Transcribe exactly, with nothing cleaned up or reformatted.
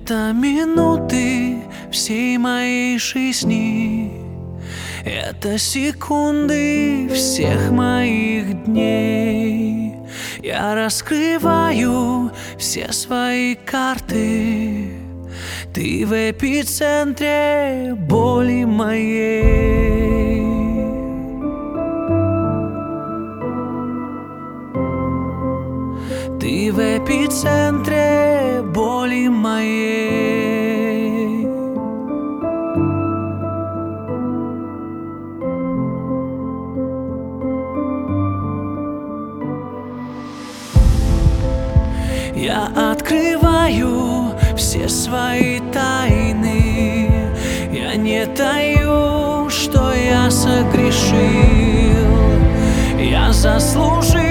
Это минуты всей моей жизни, это секунды всех моих дней. Я раскрываю все свои карты, ты в эпицентре боли моей. Ты в эпицентре боли моей. Я открываю все свои тайны, я не таю, что я согрешил. Я заслужил